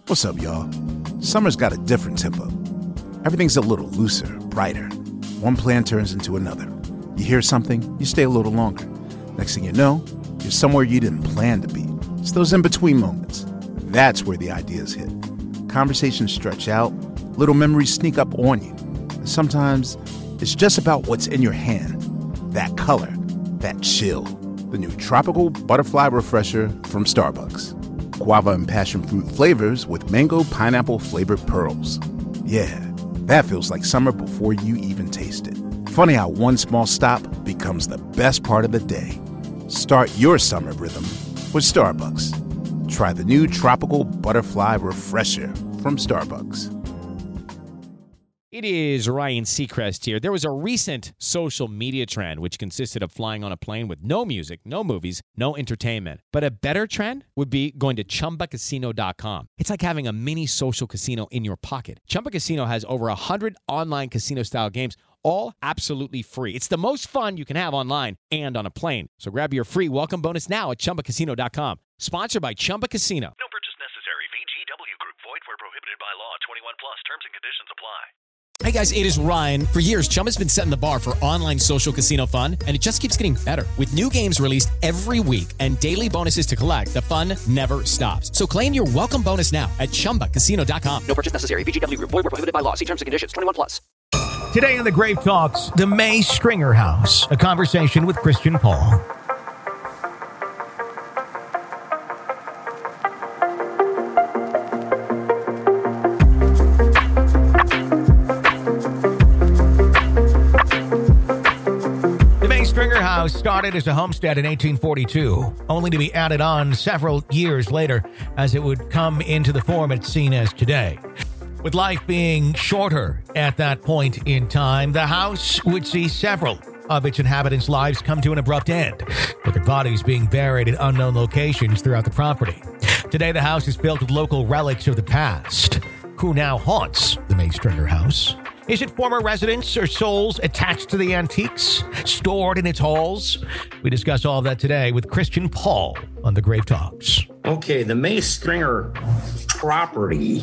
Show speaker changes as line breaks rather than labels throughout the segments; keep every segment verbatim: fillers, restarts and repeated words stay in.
What's up, y'all? Summer's got a different tempo. Everything's a little looser, brighter. One plan turns into another. You hear something, you stay a little longer. Next thing you know, you're somewhere you didn't plan to be. It's those in-between moments. That's where the ideas hit. Conversations stretch out, little memories sneak up on you. And sometimes it's just about what's in your hand. That color, that chill. The new Tropical Butterfly Refresher from Starbucks. Guava and passion fruit flavors with mango pineapple flavored pearls. Yeah, that feels like summer before you even taste it. Funny how one small stop becomes the best part of the day. Start your summer rhythm with Starbucks. Try the new Tropical Butterfly Refresher from Starbucks.
It is Ryan Seacrest here. There was a recent social media trend which consisted of flying on a plane with no music, no movies, no entertainment. But a better trend would be going to Chumba Casino dot com. It's like having a mini social casino in your pocket. Chumba Casino has over one hundred online casino-style games, all absolutely free. It's the most fun you can have online and on a plane. So grab your free welcome bonus now at Chumba Casino dot com. Sponsored by Chumba Casino.
No purchase necessary. V G W Group. Void where prohibited by law. twenty-one plus. Terms and conditions apply.
Hey guys, it is Ryan. For years, Chumba's been setting the bar for online social casino fun, and it just keeps getting better. With new games released every week and daily bonuses to collect, the fun never stops. So claim your welcome bonus now at Chumba Casino dot com.
No purchase necessary. V G W Group. Void where prohibited by law. See terms and conditions. twenty-one plus.
Today in the Grave Talks, the May Stringer House, a conversation with Christian Paul. Stringer House started as a homestead in eighteen forty-two, only to be added on several years later as it would come into the form it's seen as today. With life being shorter at that point in time, the house would see several of its inhabitants' lives come to an abrupt end, with their bodies being buried in unknown locations throughout the property. Today, the house is filled with local relics of the past. Who now haunts the May Stringer House? Is it former residents or souls attached to the antiques, stored in its halls? We discuss all of that today with Christian Paul on the Grave Talks.
Okay, the May Stringer property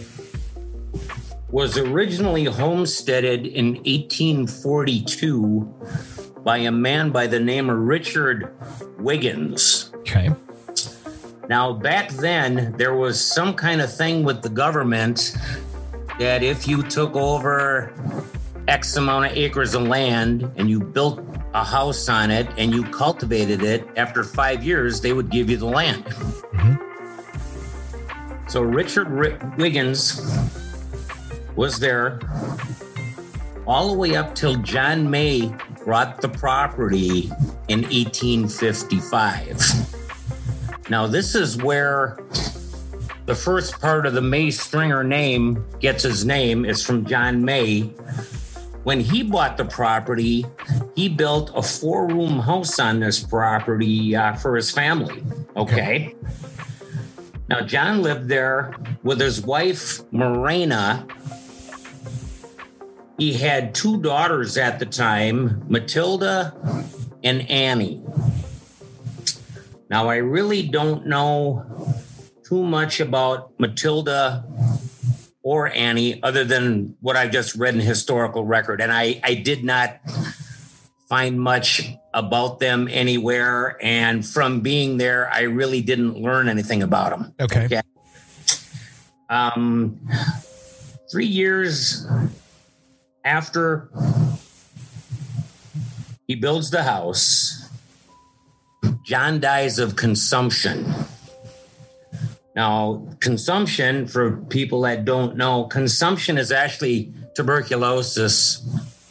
was originally homesteaded in eighteen forty-two by a man by the name of Richard Wiggins.
Okay.
Now, back then, there was some kind of thing with the government that if you took over X amount of acres of land and you built a house on it and you cultivated it, after five years, they would give you the land.
Mm-hmm.
So Richard R- Wiggins was there all the way up till John May bought the property in eighteen fifty-five. Now, this is where the first part of the May Stringer name gets his name. Is from John May. When he bought the property, he built a four-room house on this property uh, for his family. Okay. Now, John lived there with his wife, Morena. He had two daughters at the time, Matilda and Annie. Now, I really don't know too much about Matilda or Annie other than what I just read in historical record. And I, I did not find much about them anywhere. And from being there, I really didn't learn anything about them.
Okay. okay?
Um, three years after he builds the house, John dies of consumption. Now, consumption, for people that don't know, consumption is actually tuberculosis.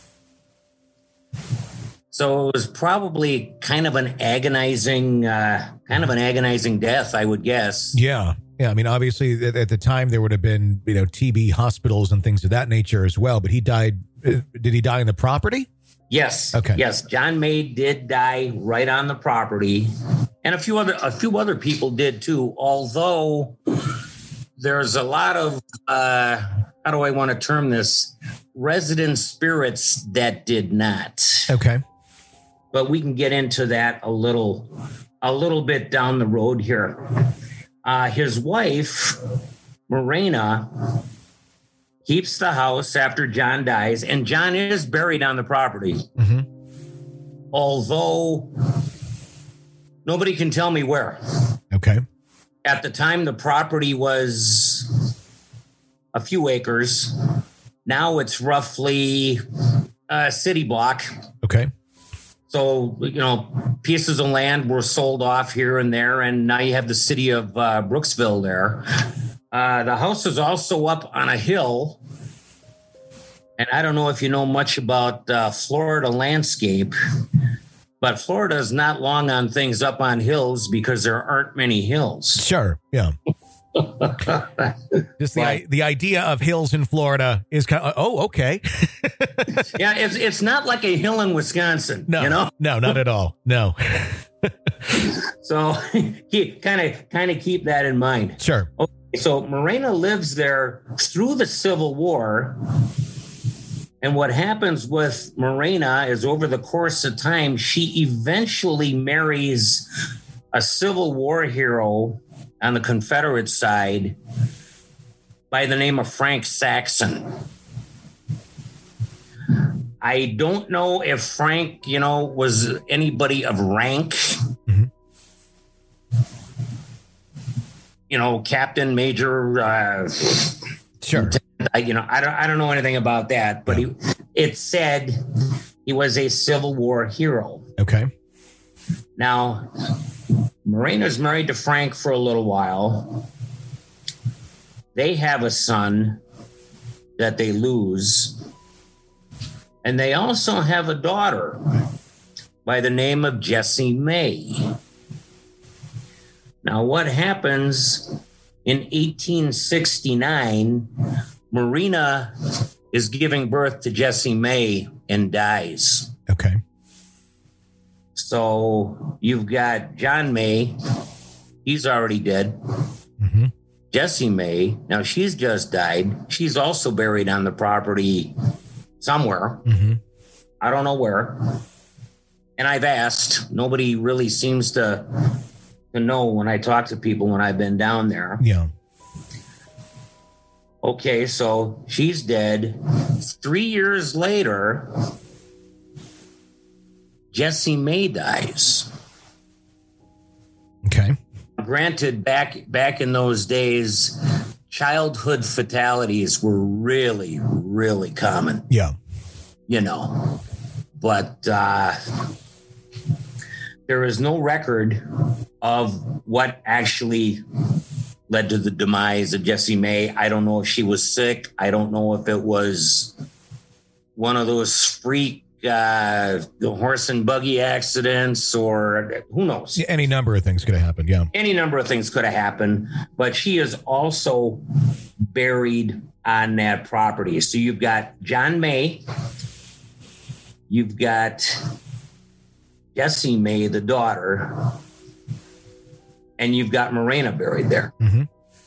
So it was probably kind of an agonizing, uh, kind of an agonizing death, I would guess.
Yeah. Yeah. I mean, obviously at the time there would have been, you know, T B hospitals and things of that nature as well. But he died. Did he die on the property?
Yes.
Okay.
Yes. John May did die right on the property. And a few other a few other people did too, although there's a lot of, uh, how do I want to term this, resident spirits that did not.
Okay.
But we can get into that a little, a little bit down the road here. Uh, his wife, Morena keeps the house after John dies, and John is buried on the property.
Mm-hmm.
Although nobody can tell me where.
Okay.
At the time, the property was a few acres. Now it's roughly a city block.
Okay.
So, you know, pieces of land were sold off here and there, and now you have the city of uh, Brooksville there. Uh, the house is also up on a hill. And I don't know if you know much about uh, Florida landscape, but Florida is not long on things up on hills because there aren't many hills.
Sure. Yeah. Just the
Well,
i- the idea of hills in Florida is kind of, oh, okay.
yeah, it's it's not like a hill in Wisconsin,
No,
you know.
no, not at all. No.
So keep kind of kind of keep that in mind.
Sure.
So Morena lives there through the Civil War. And what happens with Morena is over the course of time, she eventually marries a Civil War hero on the Confederate side by the name of Frank Saxon. I don't know if Frank, you know, was anybody of rank.
Mm-hmm.
You know, captain, major, uh,
Sure.
I, you know, I don't, I don't know anything about that, but he, it said he was a Civil War hero.
Okay.
Now, Morena's married to Frank for a little while. They have a son that they lose. And they also have a daughter by the name of Jessie May. Now, what happens in eighteen sixty-nine, Morena is giving birth to Jessie May and dies.
Okay.
So you've got John May. He's already dead.
Mm-hmm.
Jessie May. Now she's just died. She's also buried on the property somewhere.
Mm-hmm.
I don't know where. And I've asked. Nobody really seems to, to know when I talk to people when I've been down there.
Yeah.
Okay, so she's dead. Three years later, Jessie May dies.
Okay.
Granted, back back in those days, childhood fatalities were really, really common,
Yeah.
you know. But uh, there is no record of what actually led to the demise of Jessie May. I don't know if she was sick. I don't know if it was one of those freak uh, horse and buggy accidents, or who knows.
Yeah, any number of things could have happened. Yeah.
Any number of things could have happened, but she is also buried on that property. So you've got John May, you've got Jessie May, the daughter, and you've got Morena buried there.
Mm-hmm.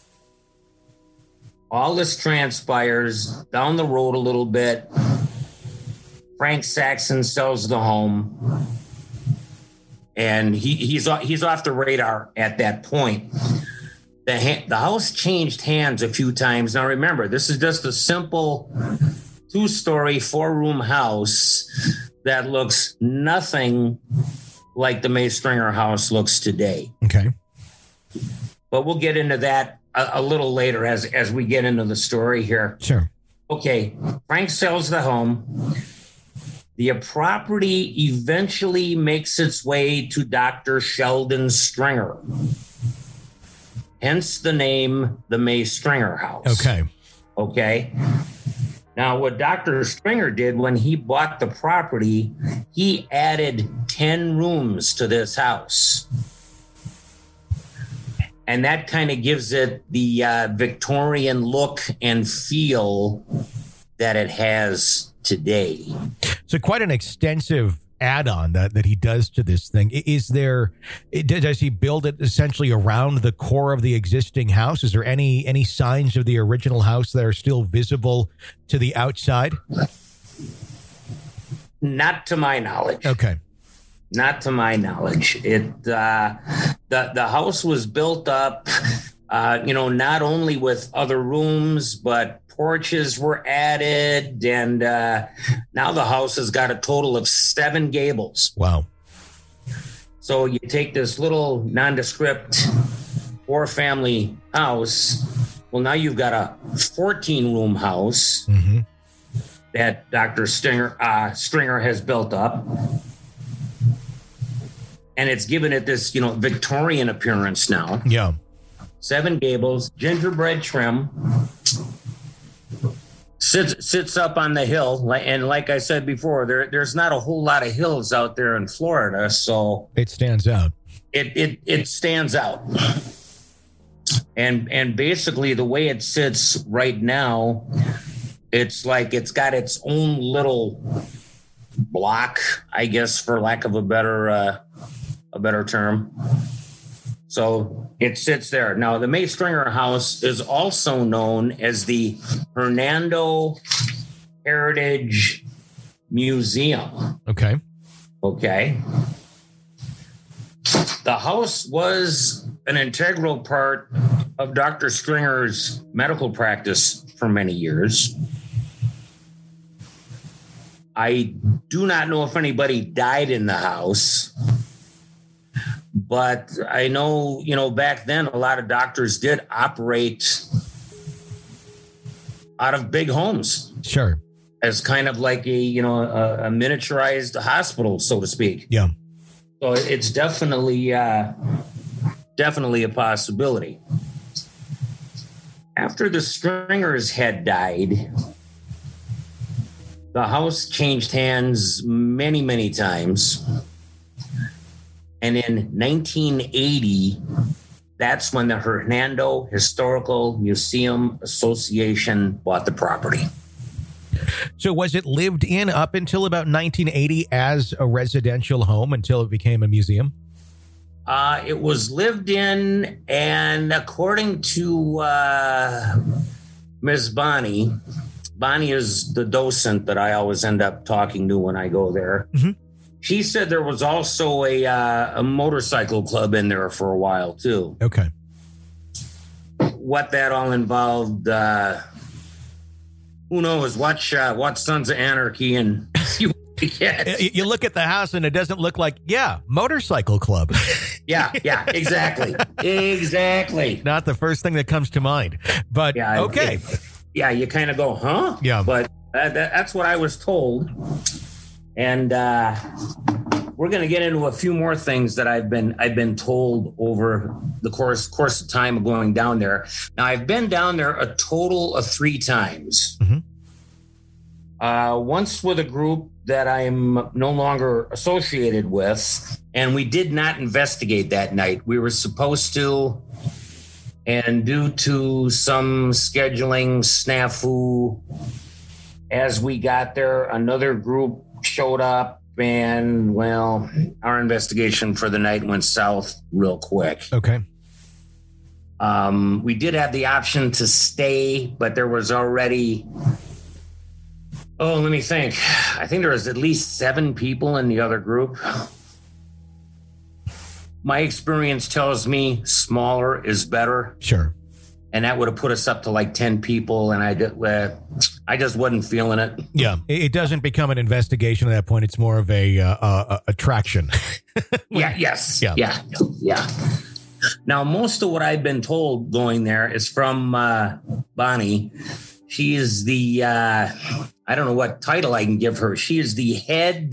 All this transpires down the road a little bit. Frank Saxon sells the home, and he, he's he's off the radar at that point. The ha- the house changed hands a few times. Now remember, this is just a simple two-story, four-room house that looks nothing like the May Stringer house looks today.
Okay.
But we'll get into that a, a little later as as we get into the story here.
Sure.
Okay, Frank sells the home. The property eventually makes its way to Doctor Sheldon Stringer. Hence the name, the May Stringer House.
Okay.
Okay. Now, what Doctor Stringer did when he bought the property, he added ten rooms to this house. And that kind of gives it the uh, Victorian look and feel that it has today.
So quite an extensive add-on that, that he does to this thing. I- Is there, it- does he build it essentially around the core of the existing house? Is there any, any signs of the original house that are still visible to the outside?
Not to my knowledge.
Okay.
Not to my knowledge. It uh, the the house was built up Uh, you know, not only with other rooms, but porches were added. And uh, now the house has got a total of seven gables.
Wow.
So you take this little nondescript four-family house. Well, now you've got a fourteen-room house
Mm-hmm.
that Doctor Stringer, uh, Stringer has built up. And it's given it this, you know, Victorian appearance now.
Yeah.
Seven gables, gingerbread trim. Sits sits up on the hill. And like I said before, there there's not a whole lot of hills out there in Florida. So
It stands out.
it it, it stands out. And and basically the way it sits right now, it's like it's got its own little block, I guess, for lack of a better uh, a better term. So it sits there. Now, the May Stringer House is also known as the Hernando Heritage Museum.
Okay.
Okay. The house was an integral part of Doctor Stringer's medical practice for many years. I do not know if anybody died in the house, but I know, you know, back then a lot of doctors did operate out of big homes
Sure.
as kind of like a, you know, a, a miniaturized hospital, so to speak.
Yeah.
So it's definitely, uh, definitely a possibility. After the Stringers had died, the house changed hands many, many times. And in nineteen eighty, that's when the Hernando Historical Museum Association bought the property.
So was it lived in up until about nineteen eighty as a residential home until it became a museum?
Uh, it was lived in, and according to uh, Miz Bonnie, Bonnie is the docent that I always end up talking to when I go there.
Mm-hmm.
She said there was also a uh, a motorcycle club in there for a while, too.
Okay.
What that all involved, uh, who knows? Watch, uh, watch Sons of Anarchy and see what you get.
You look at the house and it doesn't look like, yeah, motorcycle club.
Yeah, yeah, exactly. Exactly.
Not the first thing that comes to mind. But
Yeah,
okay.
it- yeah, you kind of go, huh?
Yeah.
But that, that, that's what I was told. And uh, we're going to get into a few more things that I've been I've been told over the course course of time of going down there. Now, I've been down there a total of three times.
Mhm.
Uh, once with a group that I'm no longer associated with, and we did not investigate that night. We were supposed to, and due to some scheduling snafu, as we got there, another group showed up, and, well, our investigation for the night went south real quick.
Okay.
Um, we did have the option to stay, but there was already, oh, let me think. I think there was at least seven people in the other group. My experience tells me smaller is better.
Sure.
And that would have put us up to like ten people. And I, did, uh, I just wasn't feeling it.
Yeah. It it doesn't become an investigation at that point. It's more of a uh, uh, attraction.
Yeah. Yes.
Yeah.
Yeah. Yeah. Now, most of what I've been told going there is from uh, Bonnie. She is the, uh, I don't know what title I can give her. She is the head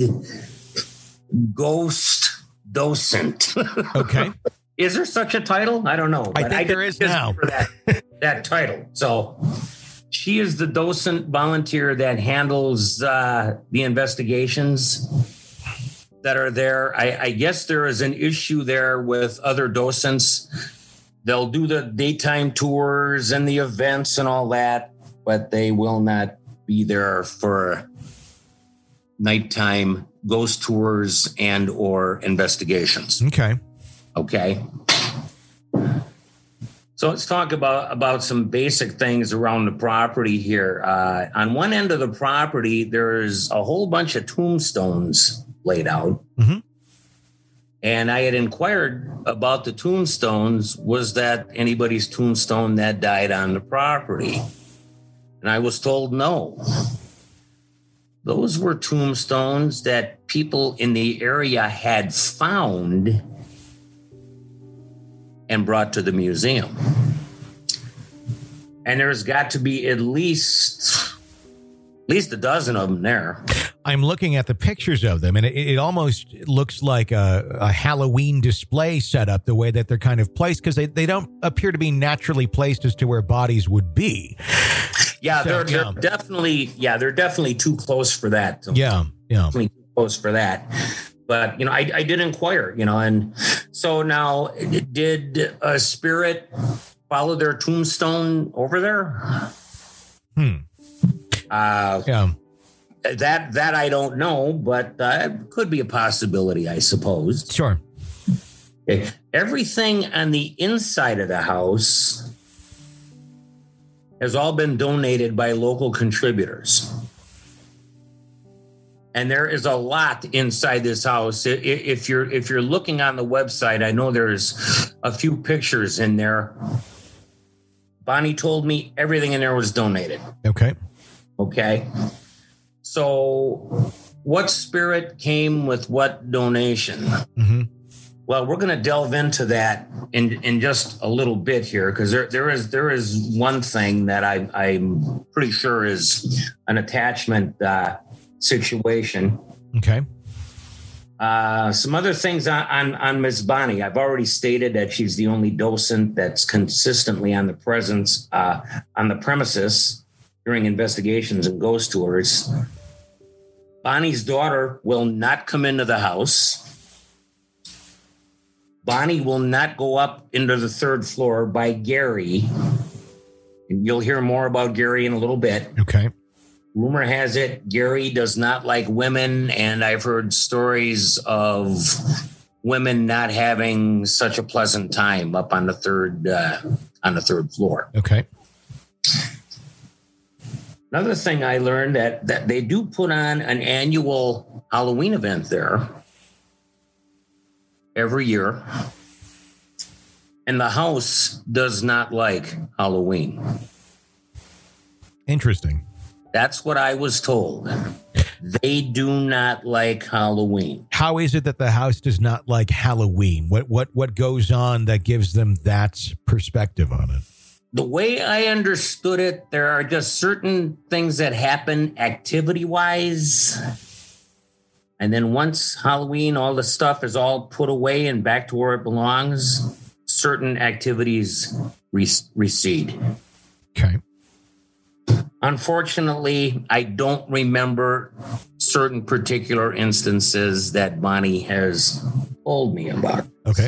ghost docent.
Okay.
Is there such a title? I don't know.
I think there is now.
For that, that title. So she is the docent volunteer that handles uh, the investigations that are there. I, I guess there is an issue there with other docents. They'll do the daytime tours and the events and all that, but they will not be there for nighttime ghost tours and or investigations.
Okay.
Okay. So let's talk about, about some basic things around the property here. Uh, on one end of the property, there's a whole bunch of tombstones laid out.
Mhm.
And I had inquired about the tombstones. Was that anybody's tombstone that died on the property? And I was told no. Those were tombstones that people in the area had found and brought to the museum. And there's got to be at least, at least a dozen of them there.
I'm looking at the pictures of them, and it, it almost looks like a, a Halloween display setup, the way that they're kind of placed, because they, they don't appear to be naturally placed as to where bodies would be.
Yeah,
So,
they're, they're
yeah.
definitely, yeah, they're definitely too close for that.
Yeah, yeah.
Definitely too close for that. But, you know, I, I did inquire, you know, and so now did a spirit follow their tombstone over there?
Hmm.
Uh,
Yeah.
That that I don't know, but uh, it could be a possibility, I suppose.
Sure.
Everything on the inside of the house has all been donated by local contributors. And there is a lot inside this house. I- i- If you're if you're looking on the website, I know there's a few pictures in there. Bonnie told me everything in there was donated.
Okay.
Okay. So what spirit came with what donation?
Mm-hmm.
Well, we're going to delve into that in, in just a little bit here, because there, there is there is one thing that I, I'm pretty sure is an attachment uh, situation.
Okay.
Uh, some other things on, on, on Miss Bonnie. I've already stated that she's the only docent that's consistently on the presence uh, on the premises during investigations and ghost tours. Bonnie's daughter will not come into the house. Bonnie will not go up into the third floor by Gary. And you'll hear more about Gary in a little bit.
Okay.
Rumor has it Gary does not like women, and I've heard stories of women not having such a pleasant time up on the third uh, on the third floor.
Okay.
Another thing I learned that that they do put on an annual Halloween event there every year, and the house does not like Halloween.
Interesting.
That's what I was told. They do not like Halloween.
How is it that the house does not like Halloween? What what what goes on that gives them that perspective on it?
The way I understood it, there are just certain things that happen activity-wise. And then once Halloween, all the stuff is all put away and back to where it belongs, certain activities re- recede.
Okay.
Unfortunately, I don't remember certain particular instances that Bonnie has told me about.
Okay.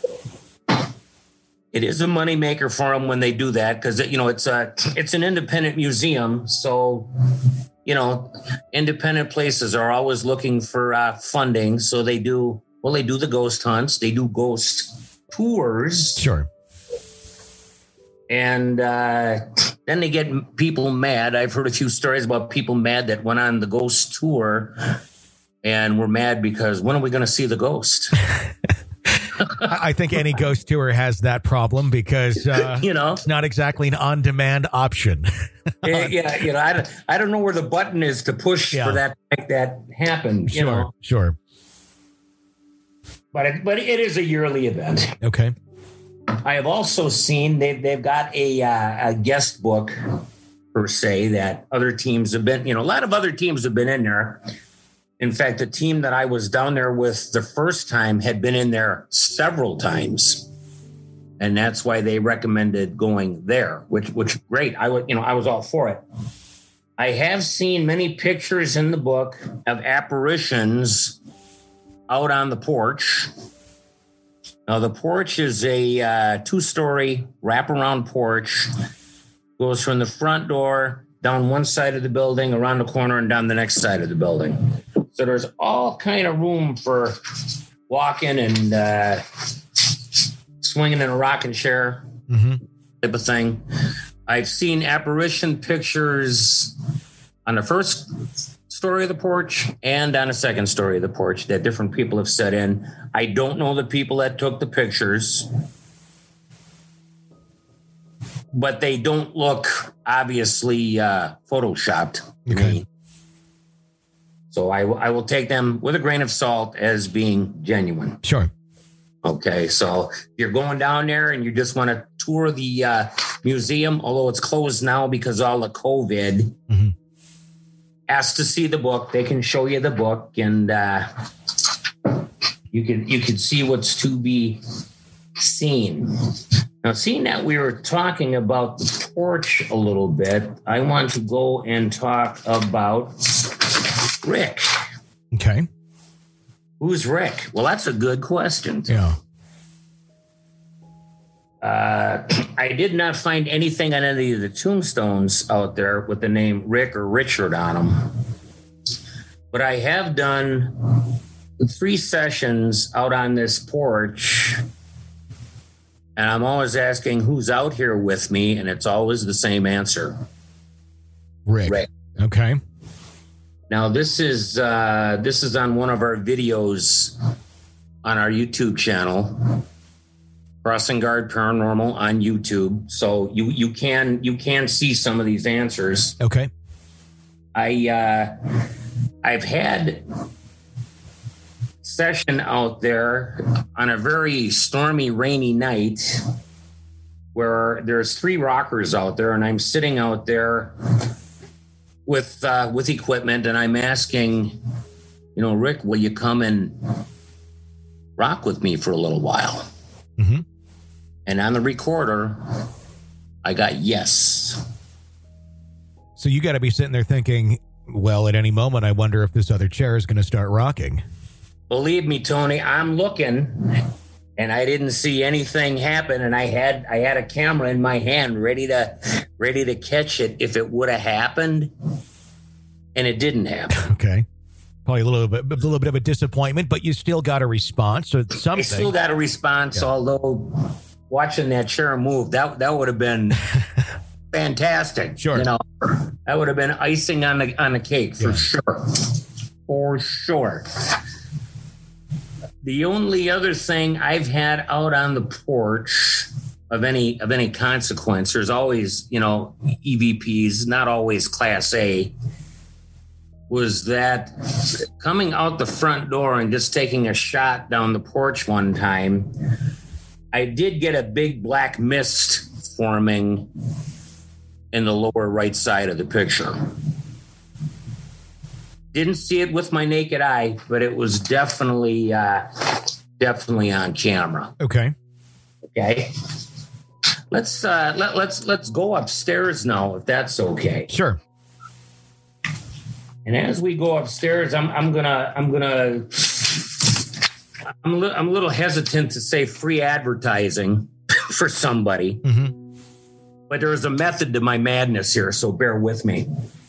It is a moneymaker for them when they do that, because, you know, it's a it's an independent museum. So, you know, independent places are always looking for uh, funding. So they do, well, they do the ghost hunts. They do ghost tours.
Sure.
And uh, then they get people mad. I've heard a few stories about people mad that went on the ghost tour and were mad because when are we going to see the ghost?
I think any ghost tour has that problem because uh,
You know?
it's not exactly an on-demand option.
yeah, yeah, you know, I don't, I don't know where the button is to push
Yeah.
for that to make that happen. You
Sure,
know,
sure.
but it, but it is a yearly event.
Okay.
I have also seen they've they've got a uh, a guest book per se that other teams have been. You know, a lot of other teams have been in there. In fact, the team that I was down there with the first time had been in there several times, and that's why they recommended going there. Which which great. I would you know I was all for it. I have seen many pictures in the book of apparitions out on the porch. Now, the porch is a uh, two-story wraparound porch. Goes from the front door down one side of the building, around the corner, and down the next side of the building. So there's all kind of room for walking and uh, swinging in a rocking chair
Mm-hmm.
type of thing. I've seen apparition pictures on the first story of the porch and on a second story of the porch that different people have set in. I don't know the people that took the pictures, but they don't look obviously uh, photoshopped.
Okay.
So I, w- I will take them with a grain of salt as being genuine.
Sure.
Okay, so if you're going down there and you just want to tour the uh, museum, although it's closed now because of all the COVID,
mm-hmm.
ask to see the book. They can show you the book, and uh, you can you can see what's to be seen. Now, seeing that we were talking about the porch a little bit, I want to go and talk about Rick.
Okay.
Who's Rick? Well, that's a good question.
Yeah.
Uh, I did not find anything on any of the tombstones out there with the name Rick or Richard on them. But I have done three sessions out on this porch, and I'm always asking who's out here with me, and it's always the same answer.
Rick.
Rick.
Okay.
Now, this is uh, this is on one of our videos on our YouTube channel, Crossing Guard Paranormal on YouTube. So you you can you can see some of these answers.
Okay.
I uh, I've had session out there on a very stormy, rainy night where there's three rockers out there, and I'm sitting out there with uh, with equipment, and I'm asking, you know, Rick, will you come and rock with me for a little while?
Mm-hmm.
And on the recorder, I got yes.
So you got to be sitting there thinking, well, at any moment, I wonder if this other chair is going to start rocking.
Believe me, Tony, I'm looking, and I didn't see anything happen. And I had I had a camera in my hand, ready to ready to catch it if it would have happened, and it didn't happen.
Okay, probably a little bit a little bit of a disappointment, but you still got a response. So it's something.
I still got a response, yeah. Although watching that chair move, that that would have been fantastic.
Sure,
you know, that would have been icing on the on the cake for yeah. sure, for sure. The only other thing I've had out on the porch of any of any consequence, there's always, you know, E V Ps, not always Class A, was that coming out the front door and just taking a shot down the porch one time, I did get a big black mist forming in the lower right side of the picture. Didn't see it with my naked eye, but it was definitely, uh, definitely on camera.
Okay.
Okay. Let's uh, let let's let's go upstairs now, if that's okay.
Sure.
And as we go upstairs, I'm I'm gonna I'm gonna I'm a li- I'm a little hesitant to say free advertising for somebody,
mm-hmm.
but there's a method to my madness here, so bear with me.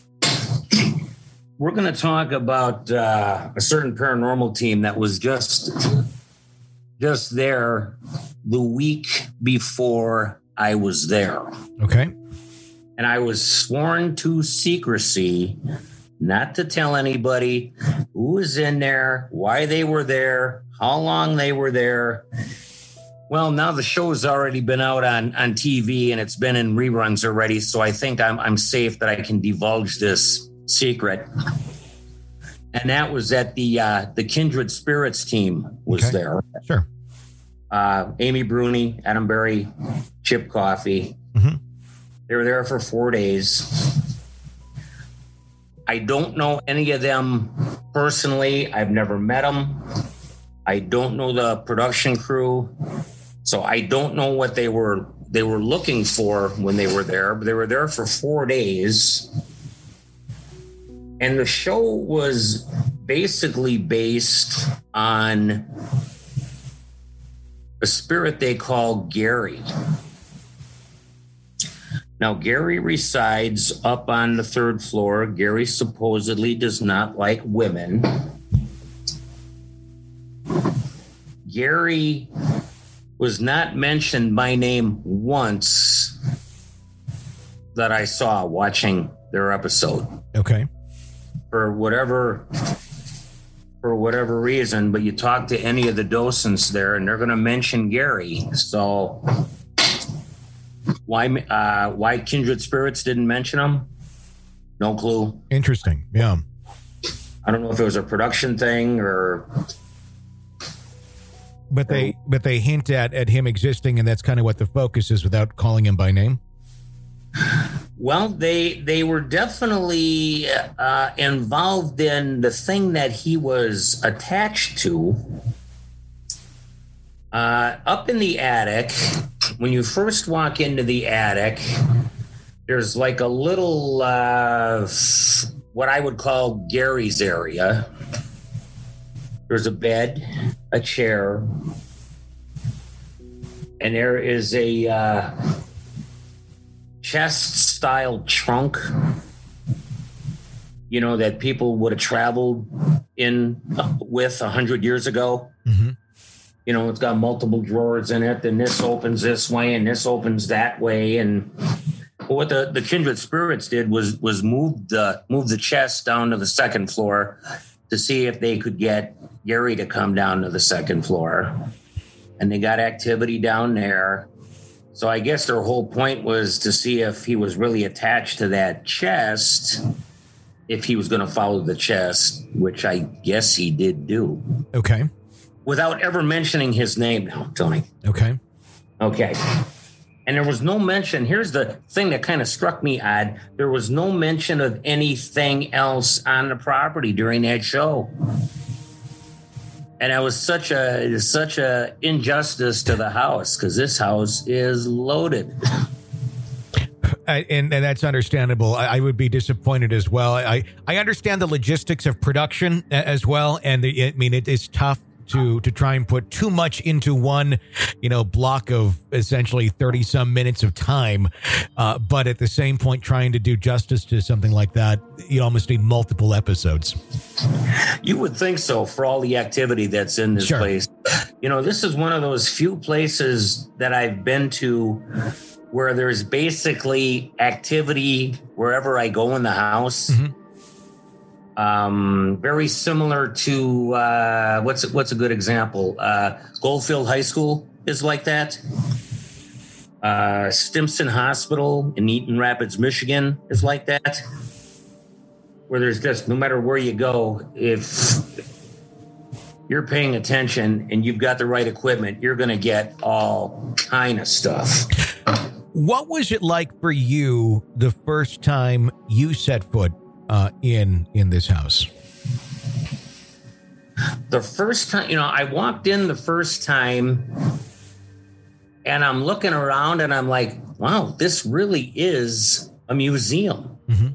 We're going to talk about uh, a certain paranormal team that was just just there the week before I was there.
Okay.
And I was sworn to secrecy, not to tell anybody who was in there, why they were there, how long they were there. Well, now the show's already been out on, on T V and it's been in reruns already, so I think I'm I'm safe that I can divulge this secret. And that was that the uh, the Kindred Spirits team was
okay.
there.
Sure.
Uh, Amy Bruni, Adam Berry, Chip Coffey.
Mm-hmm.
They were there for four days. I don't know any of them personally. I've never met them. I don't know the production crew. So I don't know what they were they were looking for when they were there, but they were there for four days. And the show was basically based on a spirit they call Gary. Now, Gary resides up on the third floor. Gary supposedly does not like women. Gary was not mentioned by name once that I saw watching their episode.
Okay.
for whatever for whatever reason, but you talk to any of the docents there, and they're going to mention Gary. So why uh, why Kindred Spirits didn't mention him? No clue.
Interesting. Yeah.
I don't know if it was a production thing or.
But they but they hint at at him existing, and that's kind of what the focus is, without calling him by name.
Well, they they were definitely uh, involved in the thing that he was attached to. Uh, up in the attic, when you first walk into the attic, there's like a little, uh, what I would call Gary's area. There's a bed, a chair, and there is a uh, chest-style trunk, you know, that people would have traveled in uh, with a hundred years ago.
Mm-hmm.
You know, it's got multiple drawers in it, and this opens this way, and this opens that way, and what the, the Kindred Spirits did was was move the move the chest down to the second floor to see if they could get Gary to come down to the second floor. And they got activity down there. So I guess their whole point was to see if he was really attached to that chest, if he was going to follow the chest, which I guess he did do.
Okay.
Without ever mentioning his name now, Tony.
Okay.
Okay. And there was no mention. Here's the thing that kind of struck me odd. There was no mention of anything else on the property during that show. And that was such a such a injustice to the house, because this house is loaded.
I, and, and that's understandable. I, I would be disappointed as well. I, I understand the logistics of production as well. And the, I mean, it is tough to to try and put too much into one, you know, block of essentially thirty some minutes of time. Uh, but at the same point, trying to do justice to something like that, you almost need multiple episodes.
You would think so, for all the activity that's in this
Sure.
place. You know, this is one of those few places that I've been to where there's basically activity wherever I go in the house.
Mm-hmm.
Um, very similar to uh, what's what's a good example? Uh, Goldfield High School is like that. Uh, Stimson Hospital in Eaton Rapids, Michigan is like that. Where there's just, no matter where you go, if you're paying attention and you've got the right equipment, you're going to get all kind of stuff.
What was it like for you the first time you set foot uh, in in this house?
The first time, you know, I walked in the first time and I'm looking around and I'm like, wow, this really is a museum.
Mm-hmm.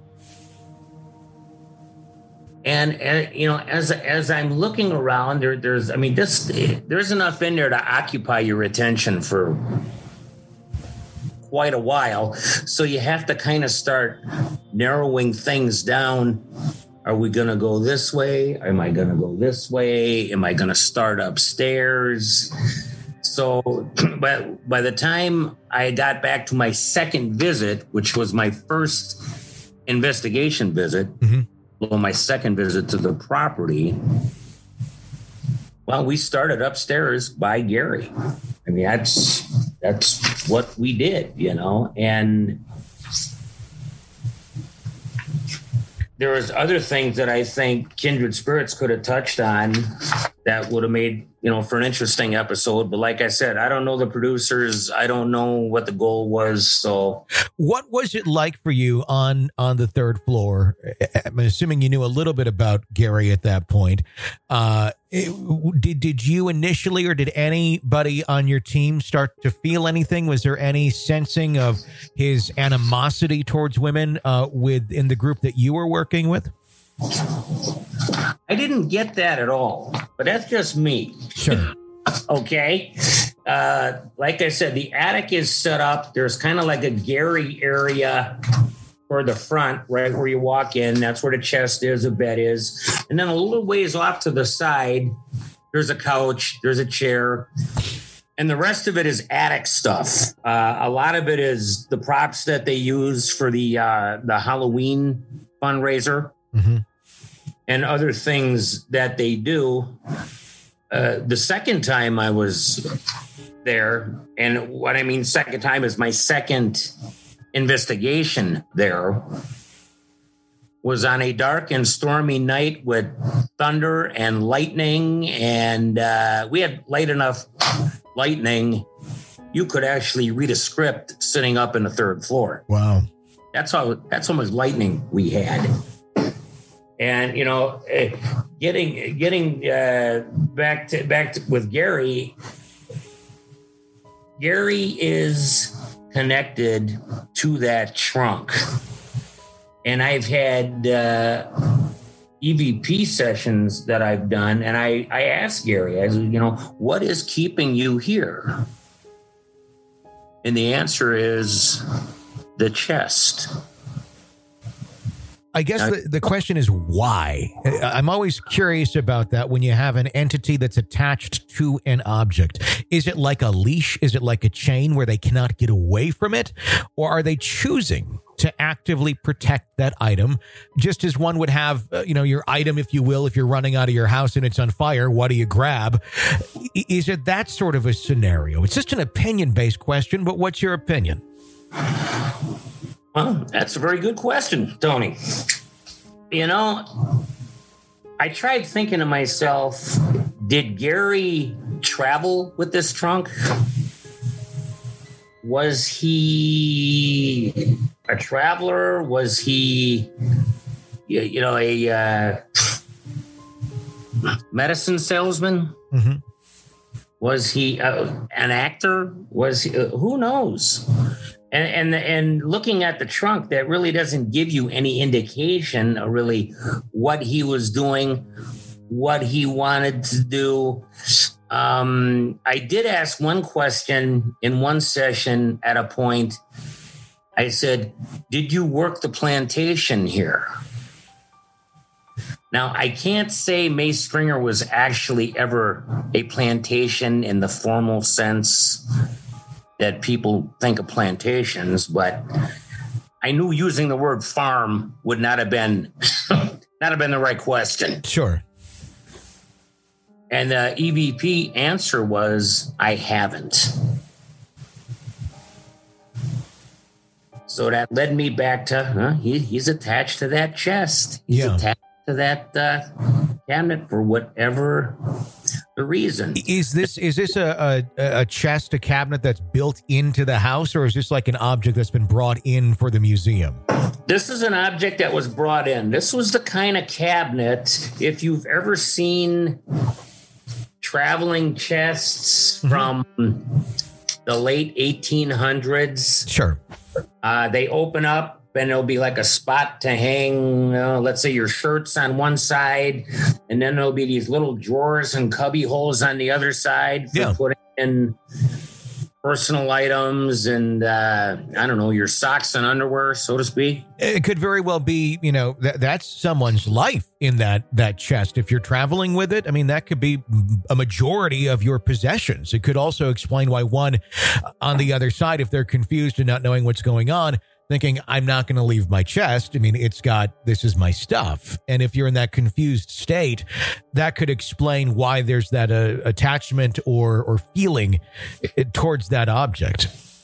And, and, you know, as as I'm looking around, there, there's, I mean, this, there's enough in there to occupy your attention for quite a while. So you have to kind of start narrowing things down. Are we going to go this way? Am I going to go this way? Am I going to start upstairs? So but by the time I got back to my second visit, which was my first investigation visit,
Mm-hmm.
well, my second visit to the property, well, we started upstairs by Gary. I mean, that's that's what we did, you know. And there was other things that I think Kindred Spirits could have touched on that would have made, you know, for an interesting episode. But like I said, I don't know the producers. I don't know what the goal was. So
What was it like for you on on the third floor? I'm assuming you knew a little bit about Gary at that point. Uh, it- did did you initially, or did anybody on your team start to feel anything? Was there any sensing of his animosity towards women uh, within the group that you were working with?
I didn't get that at all. But that's just me.
Sure.
Okay. Uh, like I said, the attic is set up. There's kind of like a Gary area for the front, right where you walk in. That's where the chest is, the bed is. And then a little ways off to the side, there's a couch, there's a chair. And the rest of it is attic stuff. Uh, a lot of it is the props that they use for the uh, the Halloween fundraiser.
Mm-hmm.
and other things that they do. Uh, the second time I was there, and what I mean second time is my second investigation there, was on a dark and stormy night with thunder and lightning, and uh, we had light enough lightning you could actually read a script sitting up in the third floor.
Wow.
That's how that's how much lightning we had. And you know, getting getting uh, back to back to, with Gary. Gary is connected to that trunk, and I've had uh, E V P sessions that I've done, and I I asked Gary, I said, you know, what is keeping you here? And the answer is the chest.
I guess the, the question is why. I'm always curious about that when you have an entity that's attached to an object. Is it like a leash? Is it like a chain where they cannot get away from it? Or are they choosing to actively protect that item, just as one would have, uh, you know, your item, if you will, if you're running out of your house and it's on fire, what do you grab? Is it that sort of a scenario? It's just an opinion-based question, but what's your opinion?
Well, that's a very good question, Tony. You know, I tried thinking to myself, did Gary travel with this trunk? Was he a traveler? Was he, you know, a uh, medicine salesman? Mm-hmm. Was he uh, an actor? Was he, uh, who knows? And, and and looking at the trunk, that really doesn't give you any indication of really what he was doing, what he wanted to do. Um, I did ask one question in one session at a point. I said, did you work the plantation here? Now, I can't say May Stringer was actually ever a plantation in the formal sense that people think of plantations, but I knew using the word farm would not have been not have been the right question.
Sure.
And the E V P answer was, I haven't. So that led me back to, huh, he, he's attached to that chest. He's
yeah.
attached to that uh, cabinet for whatever the reason.
Is this is this a, a, a chest, a cabinet that's built into the house, or is this like an object that's been brought in for the museum?
This is an object that was brought in. This was the kind of cabinet, if you've ever seen traveling chests from mm-hmm. the late eighteen hundreds.
Sure.
Uh, they open up and there'll be like a spot to hang, uh, let's say your shirts on one side, and then there'll be these little drawers and cubby holes on the other side for
yeah.
putting in personal items and, uh, I don't know, your socks and underwear, so to speak.
It could very well be, you know, that that's someone's life in that that chest. If you're traveling with it, I mean, that could be a majority of your possessions. It could also explain why one on the other side, if they're confused and not knowing what's going on, thinking, I'm not going to leave my chest. I mean, it's got, this is my stuff. And if you're in that confused state, that could explain why there's that uh, attachment or or feeling towards that object.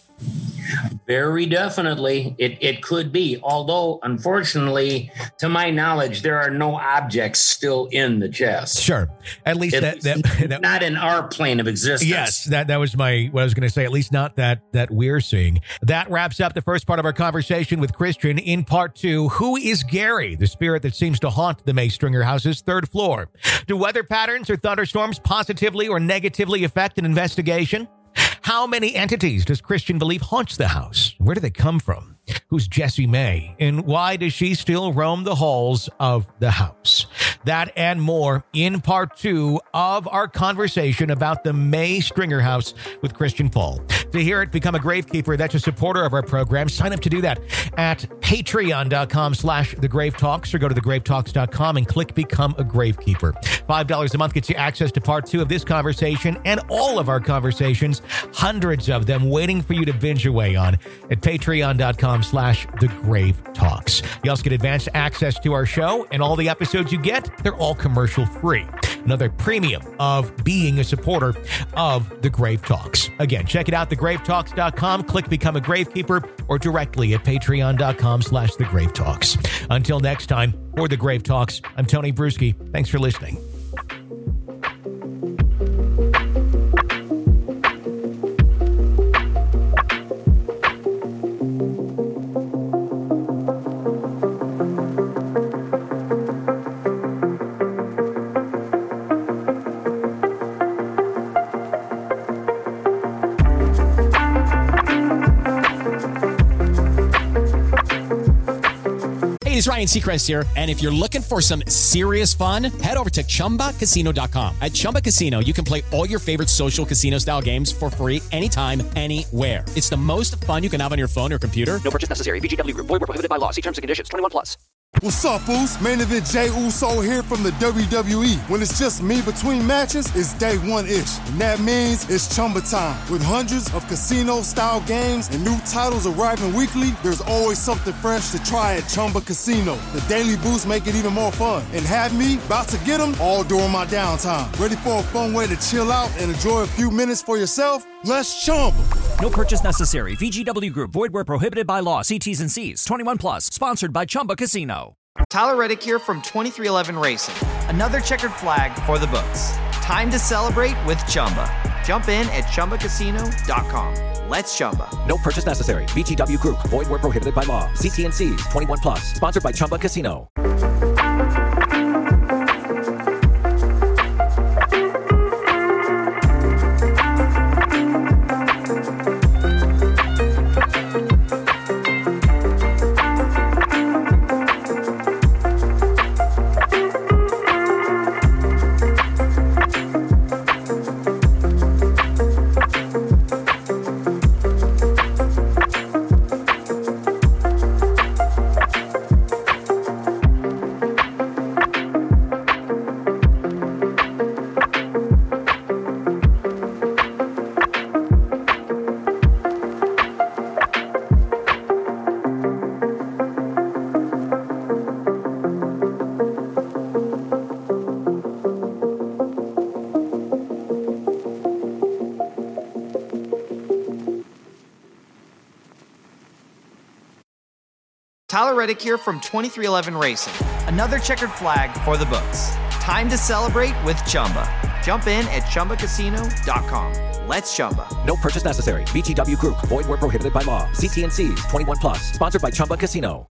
Very definitely. It it could be. Although, unfortunately, to my knowledge, there are no objects still in the chest.
Sure. At least that, that, that
not in our plane of existence.
Yes, that, that was my what I was going to say. At least not that that we're seeing. That wraps up the first part of our conversation with Christian. In part two, who is Gary, the spirit that seems to haunt the May Stringer house's third floor? Do weather patterns or thunderstorms positively or negatively affect an investigation? How many entities does Christian believe haunts the house? Where do they come from? Who's Jessie May? And why does she still roam the halls of the house? That and more in part two of our conversation about the May Stringer house with Christian Paul. to hear it, become a Gravekeeper. That's a supporter of our program. Sign up to do that at patreon.com slash the Grave Talks, or go to the grave talks dot com and click Become a Gravekeeper. five dollars a month gets you access to part two of this conversation and all of our conversations, hundreds of them waiting for you to binge away on at patreon.com slash the Grave Talks. You also get advanced access to our show, and all the episodes you get, they're all commercial free. Another premium of being a supporter of the Grave Talks. Again, check it out, the grave talks dot com, click Become a Gravekeeper, or directly at patreon.com slash the Grave Talks. Until next time, for the Grave Talks, I'm Tony Bruschi. Thanks for listening.
It's Ryan Seacrest here, and if you're looking for some serious fun, head over to Chumba Casino dot com. At Chumba Casino, you can play all your favorite social casino-style games for free anytime, anywhere. It's the most fun you can have on your phone or computer.
No purchase necessary. V G W Group. Void where prohibited by law. See terms and conditions. twenty-one plus.
What's up, fools? Main event Jey Uso here from the W W E. When it's just me between matches, it's day one-ish. And that means it's Chumba time. With hundreds of casino-style games and new titles arriving weekly, there's always something fresh to try at Chumba Casino. The daily boosts make it even more fun. And have me about to get them all during my downtime. Ready for a fun way to chill out and enjoy a few minutes for yourself? Let's Chumba.
No purchase necessary. V G W Group. Void where prohibited by law. See T's and C's. twenty-one plus. Sponsored by Chumba Casino.
Tyler Reddick here from twenty-three eleven Racing. Another checkered flag for the books. Time to celebrate with Chumba. Jump in at chumba casino dot com. Let's Chumba.
No purchase necessary. V G W Group. Void where prohibited by law. See T and C's. twenty-one plus. Sponsored by Chumba Casino.
Tyler Reddick here from twenty-three eleven Racing. Another checkered flag for the books. Time to celebrate with Chumba. Jump in at chumba casino dot com. Let's Chumba.
No purchase necessary. V G W Group. Void where prohibited by law. See T and C's. twenty-one plus. Sponsored by Chumba Casino.